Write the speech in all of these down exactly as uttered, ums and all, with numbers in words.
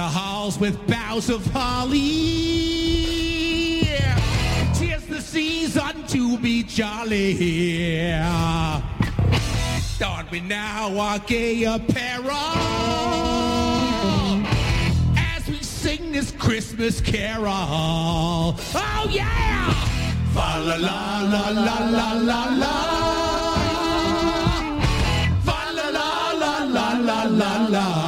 halls with boughs of holly. Tis the season to be jolly. Don we now our gay apparel as we sing this Christmas carol. Oh yeah! Fa la la la la la la la. Fa la la la la la la la.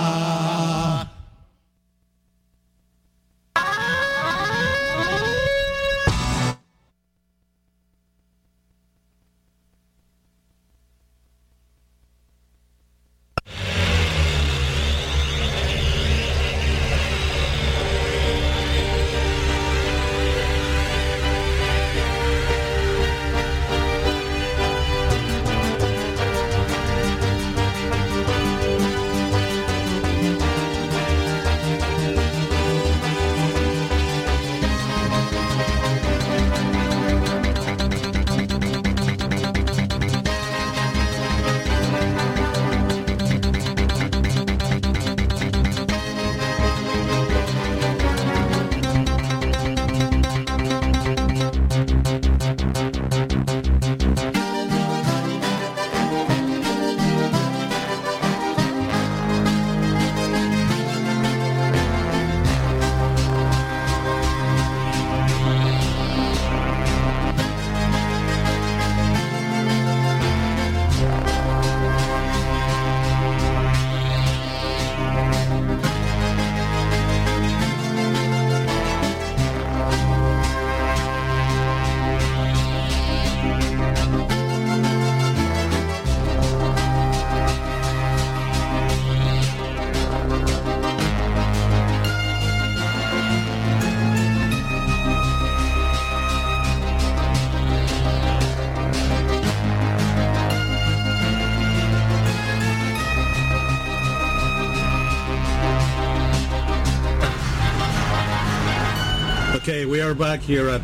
Okay, we are back here at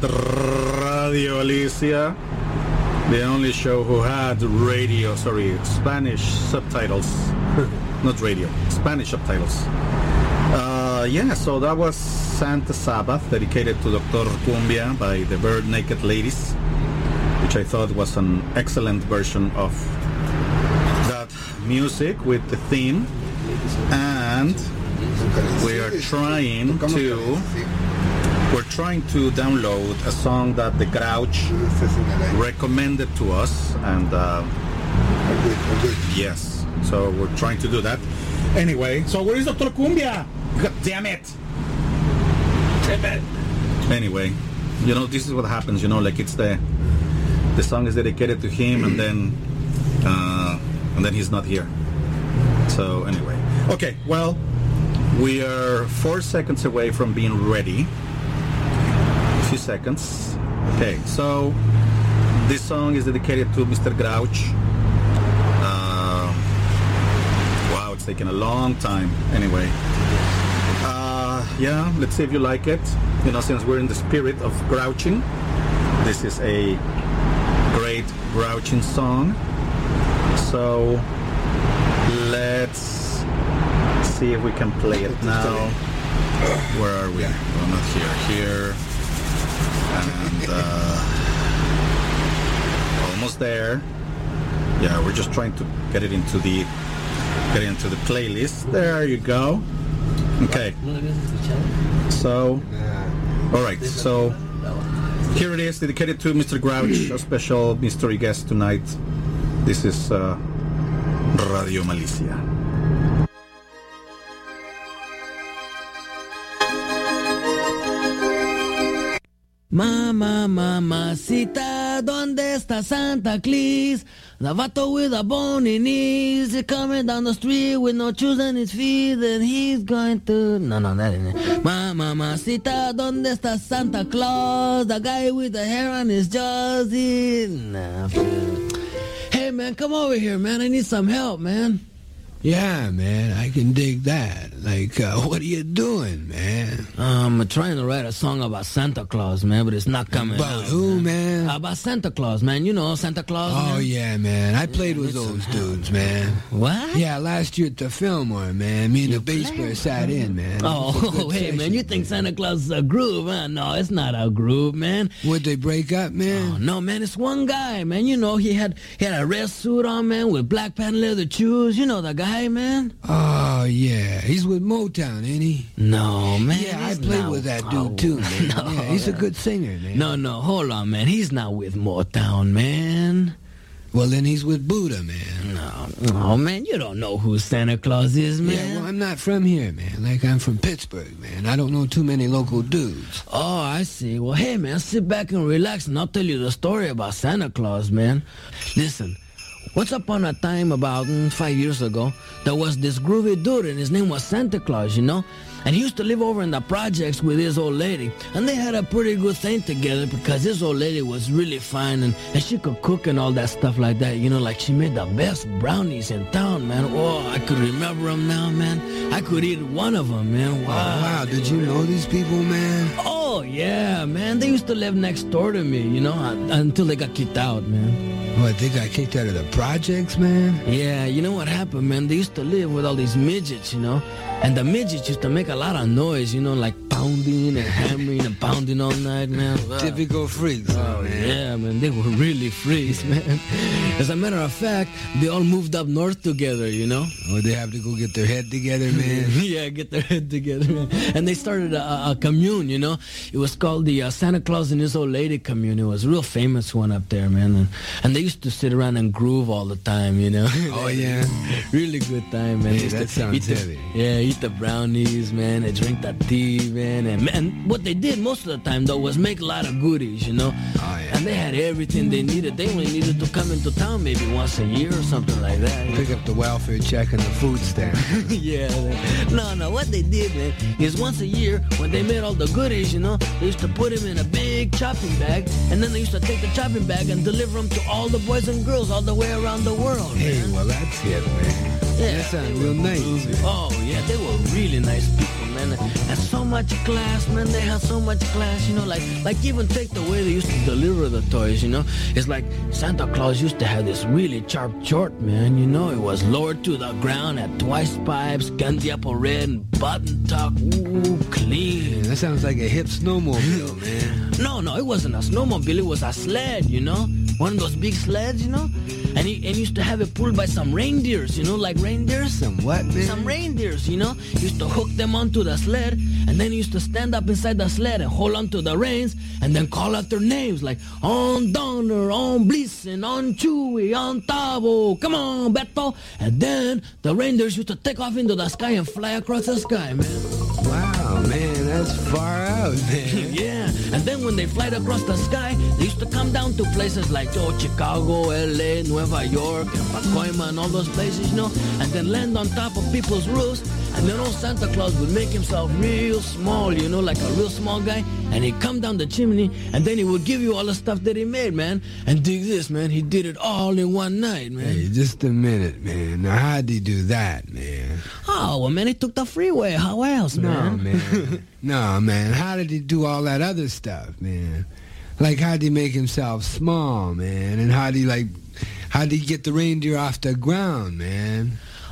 Radio Alicia, the only show who had radio, sorry, Spanish subtitles. Not radio, Spanish subtitles. Uh, yeah, so that was Santa Sabbath, dedicated to Doctor Cumbia by the Bird Naked Ladies, which I thought was an excellent version of that music with the theme. And we are trying to we're trying to download a song that the Grouch recommended to us, and uh, yes, so we're trying to do that. Anyway, so where is Doctor Cumbia? God damn it! Damn it! Anyway, you know, this is what happens. You know, like it's the the song is dedicated to him, and then uh, and then he's not here. So anyway, okay. Well, we are four seconds away from being ready. A few seconds. Okay, so this song is dedicated to Mister Grouch. Uh, wow, it's taken a long time. Anyway, uh, yeah, let's see if you like it. You know, since we're in the spirit of grouching, this is a great grouching song. So let's see if we can play it now. Where are we? Well, not here. Here. And uh, almost there. Yeah, we're just trying to get it into the get it into the playlist. There you go. Okay. So, all right. So here it is, dedicated to Mister Grouch, a special mystery guest tonight. This is uh, Radio Malicia. Mama, mamacita, ¿dónde está Santa Claus? The vato with a bony knees, he's coming down the street with no shoes on his feet, and he's going to... No, no, that ain't it. Mama, mamacita, ¿dónde está Santa Claus? The guy with the hair on his jaws, he... Nah. Hey, man, come over here, man. I need some help, man. Yeah, man, I can dig that. Like, uh, what are you doing, man? Um, I'm trying to write a song about Santa Claus, man, but it's not coming About out, who, man? About Santa Claus, man. You know Santa Claus, Oh, man? yeah, man. I played with those dudes, man. What? Yeah, last year at the Fillmore, man. Me and the bass played? player sat in, man. It was a Oh, good hey, session, man, you think Santa Claus is a groove, huh? No, it's not a groove, man. Would they break up, man? Oh, no, man, it's one guy, man. You know, he had he had a red suit on, man, with black patent leather shoes. You know the guy, man? Oh, yeah. He's with Motown, ain't he? No, man. Yeah, I he's played not- with that Oh, dude, too, man. no. Yeah, he's a good singer, man. No, no, hold on, man. He's not with Motown, man. Well, then he's with Buddha, man. No, oh, man, you don't know who Santa Claus is, man. Yeah, well, I'm not from here, man. Like, I'm from Pittsburgh, man. I don't know too many local dudes. Oh, I see. Well, hey, man, sit back and relax, and I'll tell you the story about Santa Claus, man. Listen, once upon a time, about mm, five years ago, there was this groovy dude, and his name was Santa Claus, you know? And he used to live over in the projects with his old lady. And they had a pretty good thing together because his old lady was really fine, and, and she could cook and all that stuff like that. You know, like she made the best brownies in town, man. Oh, I could remember them now, man. I could eat one of them, man. Oh, Wow. wow. Did you know these people, man? Oh, yeah, man. They used to live next door to me, you know, un- until they got kicked out, man. What, they got kicked out of the projects, man? Yeah, you know what happened, man? They used to live with all these midgets, you know? And the midgets used to make a lot of noise, you know, like pounding and hammering and pounding all night, man. Wow. Typical freaks, huh, Oh, man. yeah, man. They were really freaks, man. As a matter of fact, they all moved up north together, you know? Or they have to go get their head together, man. Yeah, get their head together, man. And they started a, a commune, you know. It was called the uh, Santa Claus and His Old Lady commune. It was a real famous one up there, man. And, and they used to sit around and groove all the time, you know. Oh, yeah? Really good time, man. Hey, They used that to sounds eat the- heavy. Yeah, eat the brownies, man. They drink that tea, man. And, and what they did most of the time, though, was make a lot of goodies, you know. Oh, yeah. And they had everything they needed. They only needed to come into town maybe once a year or something like that. Pick up the welfare check and the food stamp. Yeah, man. No, no, what they did, man, is once a year, when they made all the goodies, you know, they used to put them in a big chopping bag, and then they used to take the chopping bag and deliver them to all the boys and girls all the way around the world, Hey, man. well, that's it, man. Yeah, That sounds they real were nice. groovy. Oh, yeah, they were really nice people, man. And so much class, man. They had so much class, you know, like, like even take the way they used to deliver the toys, you know. It's like Santa Claus used to have this really sharp short, man, you know. It was lowered to the ground, had twice pipes, candy apple red, and button tuck, ooh, clean. Yeah, that sounds like a hip snowmobile, man. No, no, it wasn't a snowmobile. It was a sled, you know? One of those big sleds, you know? And he, and he used to have it pulled by some reindeers, you know, like reindeers? Some what, man? Some reindeers, you know? He used to hook them onto the sled, and then he used to stand up inside the sled and hold onto the reins, and then call out their names, like, on Donner, on Blitzen, on Chewy, on Tavo, come on, Beto. And then the reindeers used to take off into the sky and fly across the sky, man. Wow, man, that's far out, man. Yeah, and then when they flied across the sky, they used to come down to places like oh, Chicago, L A, Nueva York, and Pacoima, and all those places, you know, and then land on top of people's roofs. And then old Santa Claus would make himself real small, you know, like a real small guy, and he'd come down the chimney, and then he would give you all the stuff that he made, man. And dig this, man, he did it all in one night, man. Hey, just a minute, man. Now, how'd he do that, man? Oh, well, man, he took the freeway. How else, No, man? man. No, man. How did he do all that other stuff, man? Like, how'd he make himself small, man? And how'd he, like, how'd he get the reindeer off the ground, man?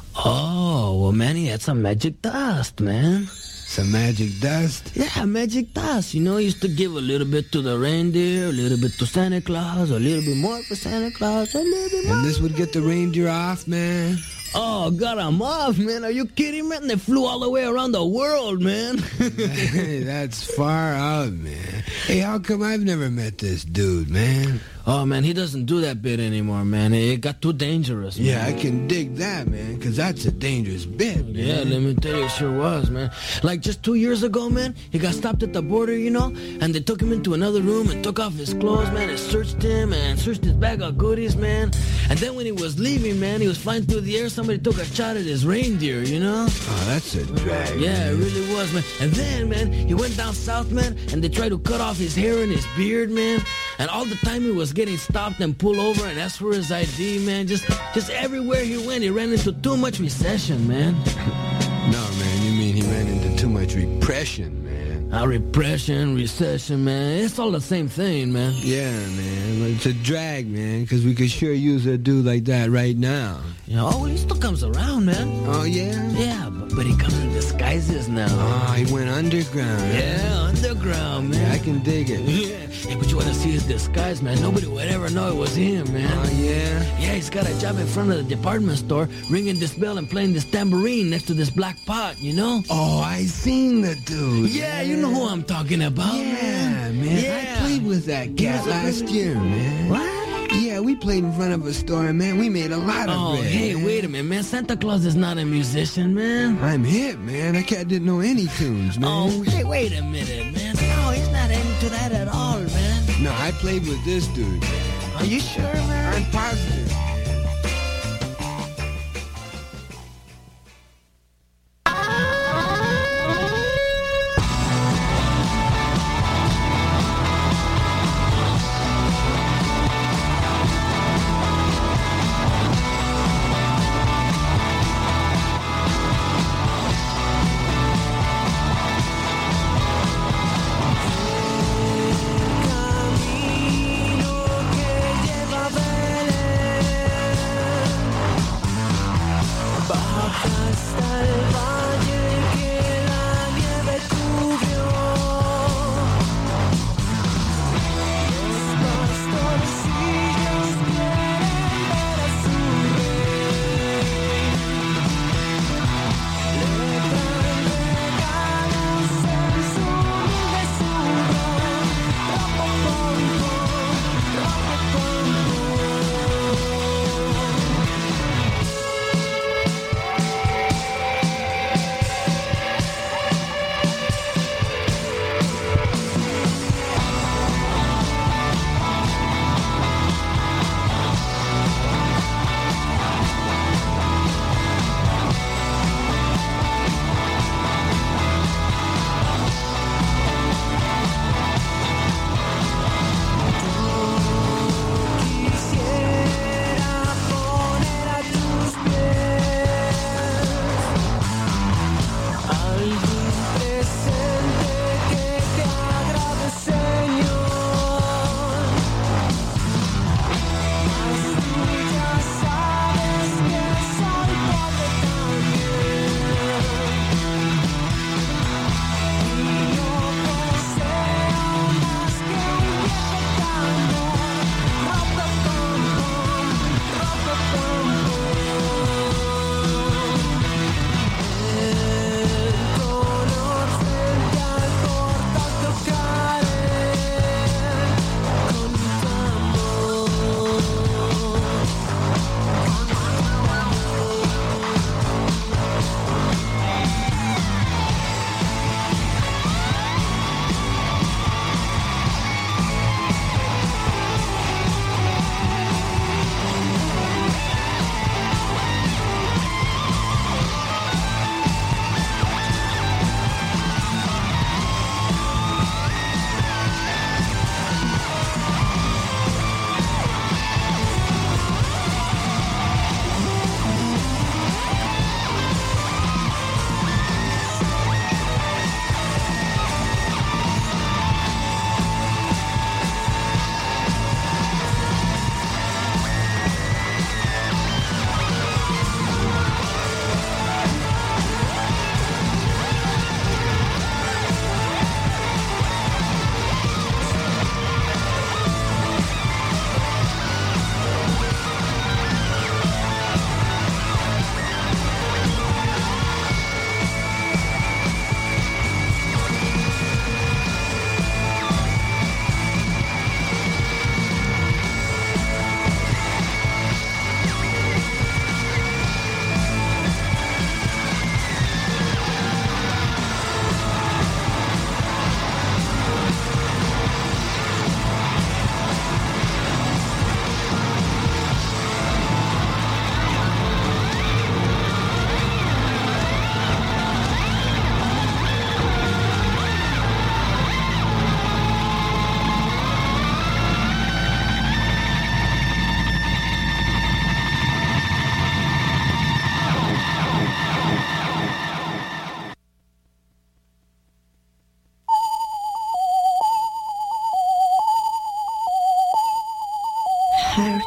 Oh, well, man, he had some magic dust, man. Some magic dust? Yeah, magic dust. You know, he used to give a little bit to the reindeer, a little bit to Santa Claus, a little bit more for Santa Claus, a little bit more. And this would get the reindeer off, man? Oh, got him off, man. Are you kidding, man? They flew all the way around the world, man. Hey, that's far out, man. Hey, how come I've never met this dude, man? Oh, man, he doesn't do that bit anymore, man. It got too dangerous, man. Yeah, I can dig that, man, because that's a dangerous bit, man. Yeah, let me tell you, it sure was, man. Like just two years ago, man, he got stopped at the border, you know, and they took him into another room and took off his clothes, man, and searched him and searched his bag of goodies, man. And then when he was leaving, man, he was flying through the air, somebody took a shot at his reindeer, you know? Oh, that's a drag, Yeah, it man. really was, man. And then, man, he went down south, man, and they tried to cut off his hair and his beard, man. And all the time he was getting stopped and pulled over and asked for his I D, man. Just just everywhere he went, he ran into too much recession, man. No, man, you mean he ran into too much repression, man. Uh, repression, recession, man. It's all the same thing, man. Yeah, man. But it's a drag, man, because we could sure use a dude like that right now. You know, oh, well, he still comes around, man. Oh, yeah? Yeah, but, but he comes in disguises now. Oh, he went underground. Yeah, underground, man. Yeah, I can dig it. Yeah. Hey, but you want to see his disguise, man? Nobody would ever know it was him, man. Oh, yeah? Yeah, he's got a job in front of the department store, ringing this bell and playing this tambourine next to this black pot, you know? Oh, I seen the dude. Yeah, you know who I'm talking about, Yeah, man. man. Yeah. I played with that cat last year, man. What? Yeah, we played in front of a store, man. We made a lot of Oh, bread. hey, wait a minute, man. Santa Claus is not a musician, man. I'm hip, man. That cat didn't know any tunes, man. Oh, hey, wait a minute, man. No, he's not into that at all, man. No, I played with this dude, man. Are you sure, man? I'm positive. Camino que lleva a Belén.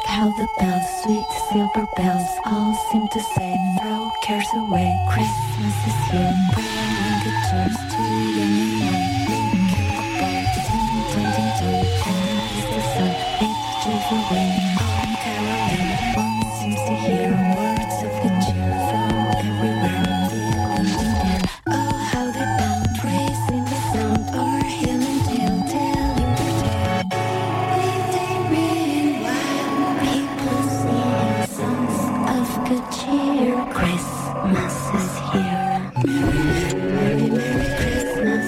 how the bells, sweet silver bells, all seem to say, throw cares away, Christmas is here. Bringing good cheers to young and old. Look at the boat, ding, ding, ding, ding. And as the sun, it drove away. On caroling, one seems to hear words of good cheer from everywhere. Feeling the air, oh how they bound, praising the sound, or healing tale, telling their tale. Waiting meanwhile, people sing songs of good cheer. Christmas is here. Merry, merry, merry Christmas.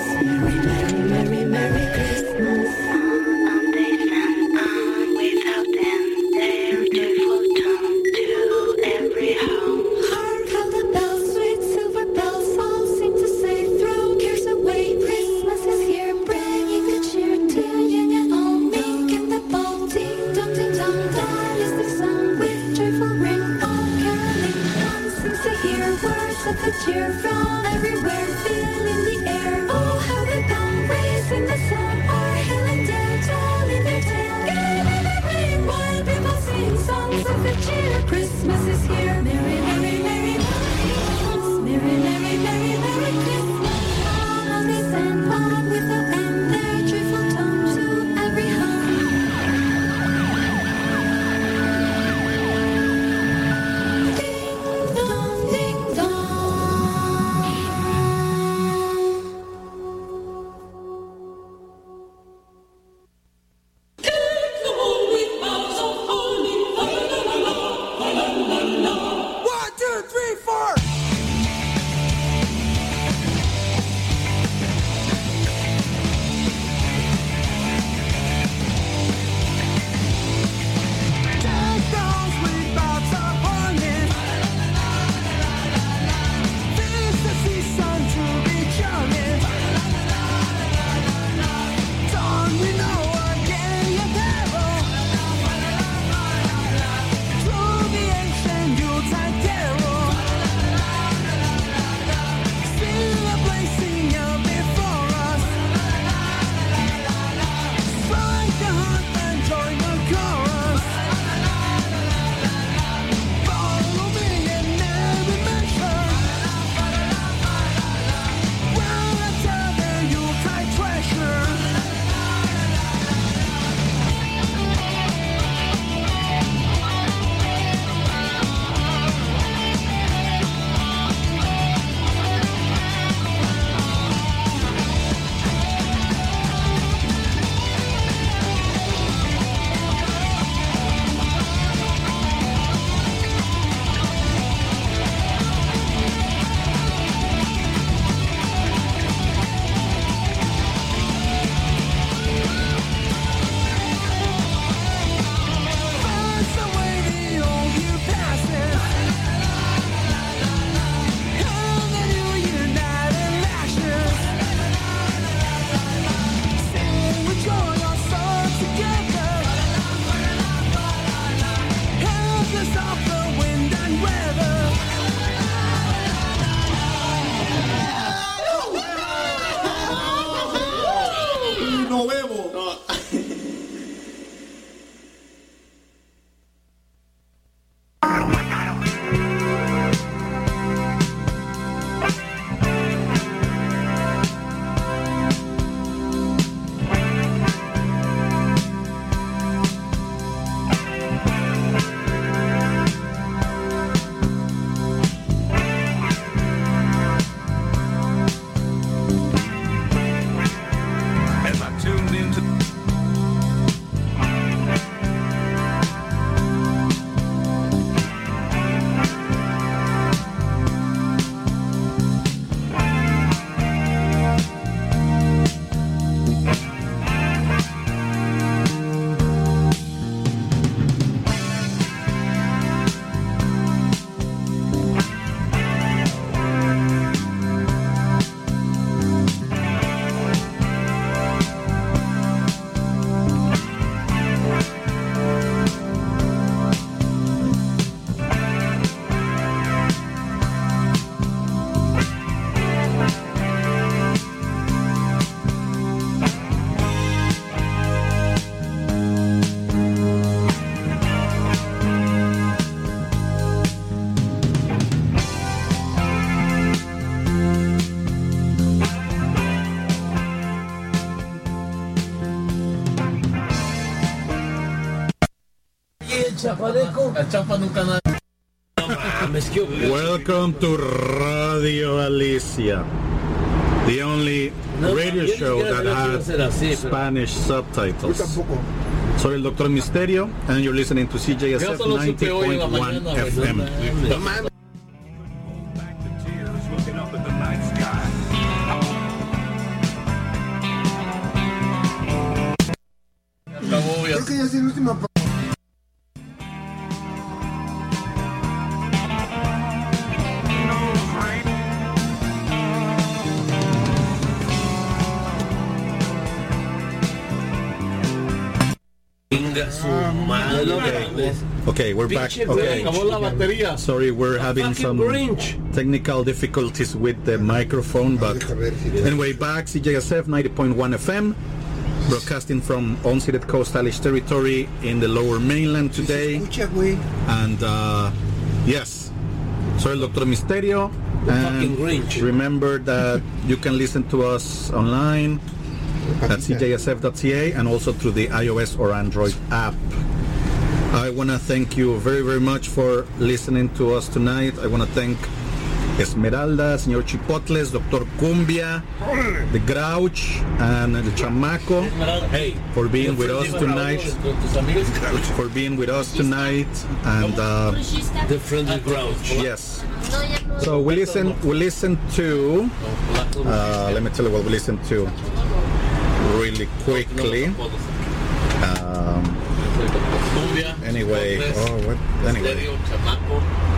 Chapadeco. El Chapa nunca nada. No mames, qué horrible. Welcome to Radio Alicia, the only No, radio yo ni show siquiera that sabía que iba a has ser así, pero- Spanish subtitles. Yo tampoco. Soy el Doctor Misterio, and you're listening to C J S Yo F solo ninety supe hoy en la point one mañana, güey, F M. no mames. Acabó, ya. Creo que ya es el último. pa- Venga su madre, güey. Okay, we're back. Pinche güey, Okay. acabó la batería. Sorry, we're having Fucking some Grinch. technical difficulties with the microphone, but Deja ver si- anyway, back C J S F ninety point one F M, broadcasting from unceded Coast Salish territory in the Lower Mainland Se today. escucha, güey. And uh, yes, soy el Doctor Misterio. fucking And Grinch. remember that you can listen to us online at C J S F dot C A and also through the iOS or Android app. I want to thank you very, very much for listening to us tonight. I want to thank Esmeralda, Señor Chipotles, Doctor Cumbia, the Grouch, and the Chamaco Hey, for being with us tonight. Tus amigos For being with us tonight, and uh, de Friendly Grouch. yes. So we listen. We listen to. Uh, let me tell you what we listen to. Really quickly. Um, Cumbia. anyway, oh, what? Anyway, Misterio, Chamaco,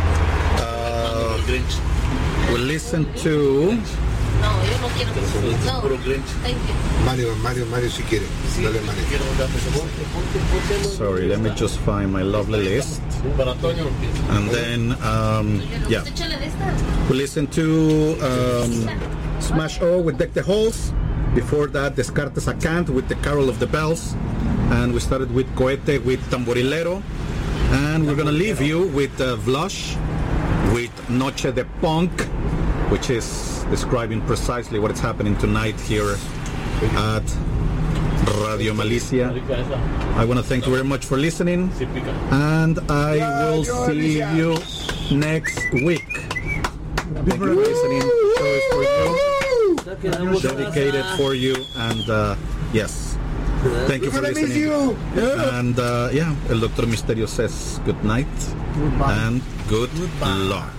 uh, el Grinch. we listen to. No, yo no quiero. No, Puro Grinch. thank you. Mario, Mario, Mario, si quiere. Dale, Mario. Quiero un café. Ponte, ponte, ponte. Sorry, let me just find my lovely list, Para Toño. and then um, yeah, Échale de esta. we listen to um, Smash O with Deck the Halls. Before that, Descartes a Cant with the Carol of the Bells, and we started with Cohete with Tamborilero, and we're gonna leave you with uh, Vlush with Noche de Punk, which is describing precisely what is happening tonight here at Radio Malicia. I want to thank you very much for listening, Sí, pica. and I will see you next week. Thank you for listening. The show is for you. Dedicated for you, and uh, yes, thank you for We're gonna miss listening. you. And uh, yeah, El Doctor Misterio says good night and good luck.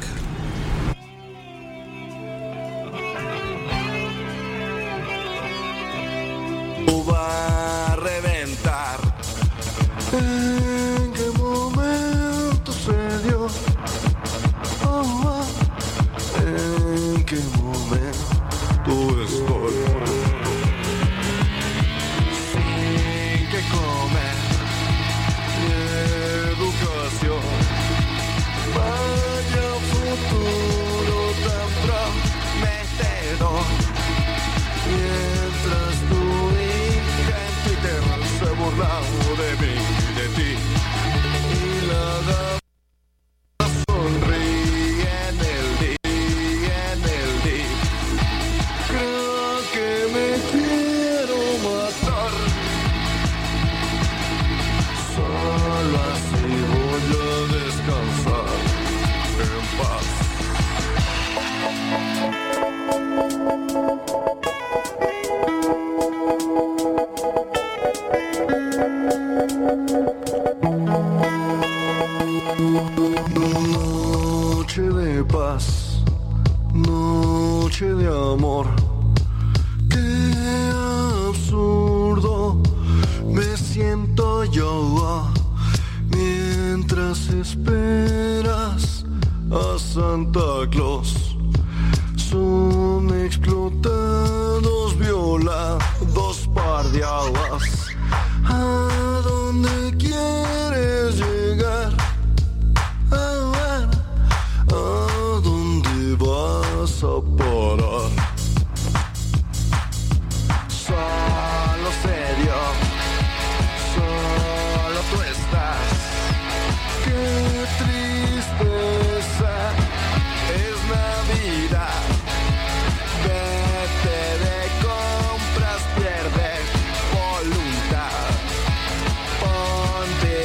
Va a reventar. ¿En qué momento se dio? Oh, oh. ¿En qué momento estoy? Sin que comer ni educación. Vaya futuro tan prometedor. Mientras tu hija en Twitter se ha burlado de mí y de ti. Y la dama sonríe en el día, en el día. Creo que me quiero matar. Solo así voy a descansar en paz. Noche de paz, noche de amor. Qué absurdo me siento yo mientras esperas a Santa Claus. Son explotados, violados, par de aguas. ¿A dónde quieres llegar? A ver, ¿a dónde vas a parar? Solo serio, solo tú estás. Qué tristeza, es Navidad. Vete de compras, pierde voluntad. Ponte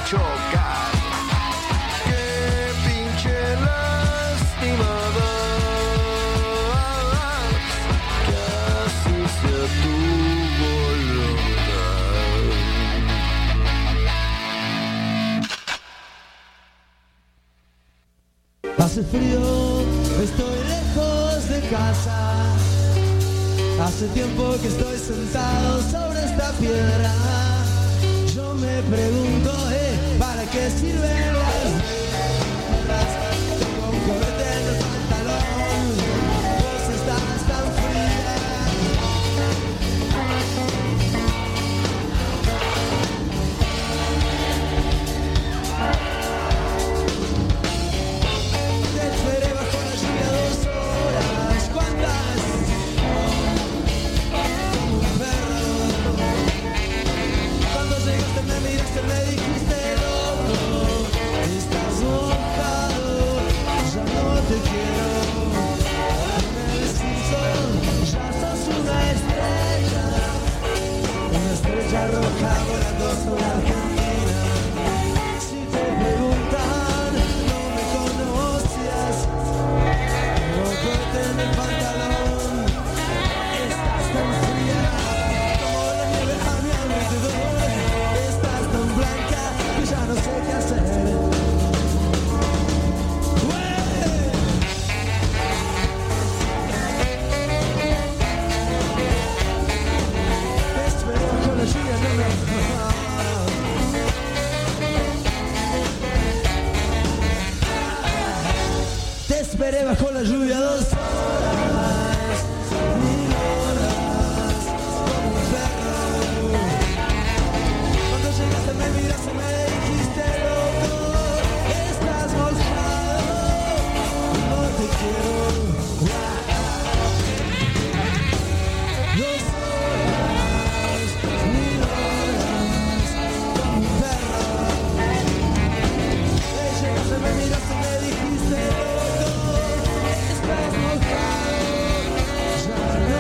chocar. Qué pinche lastimada, que así sea tu voluntad. Hace frío, estoy lejos de casa. Hace tiempo que estoy sentado sobre esta piedra. Yo me pregunto, eh, ¿para qué sirven las guerras? Tengo un cohete en el pantalón, vos estás tan fría. Te esperé bajo la lluvia dos horas, ¿cuántas? Como un perro. Cuando llegaste me miraste, me dijiste loco, estás mojado, ya no te quiero. En el Simpson ya sos una estrella, una estrella roja volando sobre Argentina. Si te preguntan, no me conocías, no corte en el pantalón, estás tan fría como la nieve a mi alrededor, estás tan blanca que ya no sé qué hacer. Te espero con la lluvia, no me... Te esperé bajo la lluvia dos horas, mil horas, como un perro. Cuando llegaste me miraste, me dijiste loco, estás mojado, no te quiero. Dos horas, mil horas, como un perro. Llegaste, me miraste, me dijiste loco, estás mojado, ya no.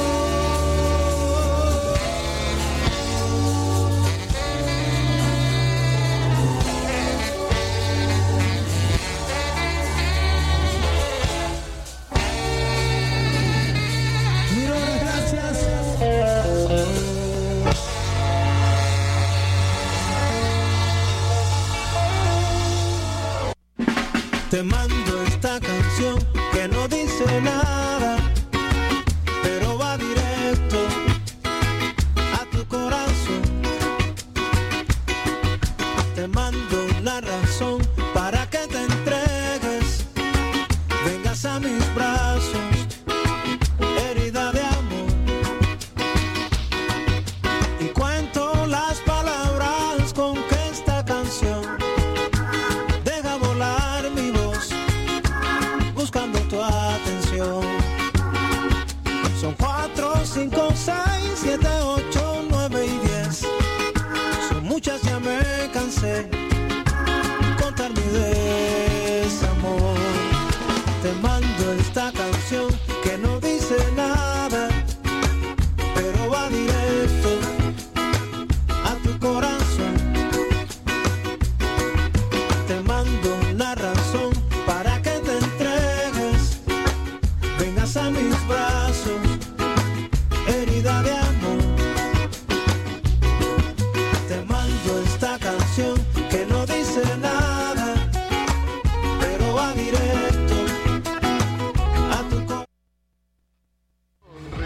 Mil horas, gracias. Te mando esta canción que no dice nada, pero va directo a tu corazón. Te mando una razón para que te entregues, vengas a mis brazos, herida de amor. Y cuento las palabras con que esta canción deja volar mi voz, buscando tu atención. Son cuatro, cinco, seis.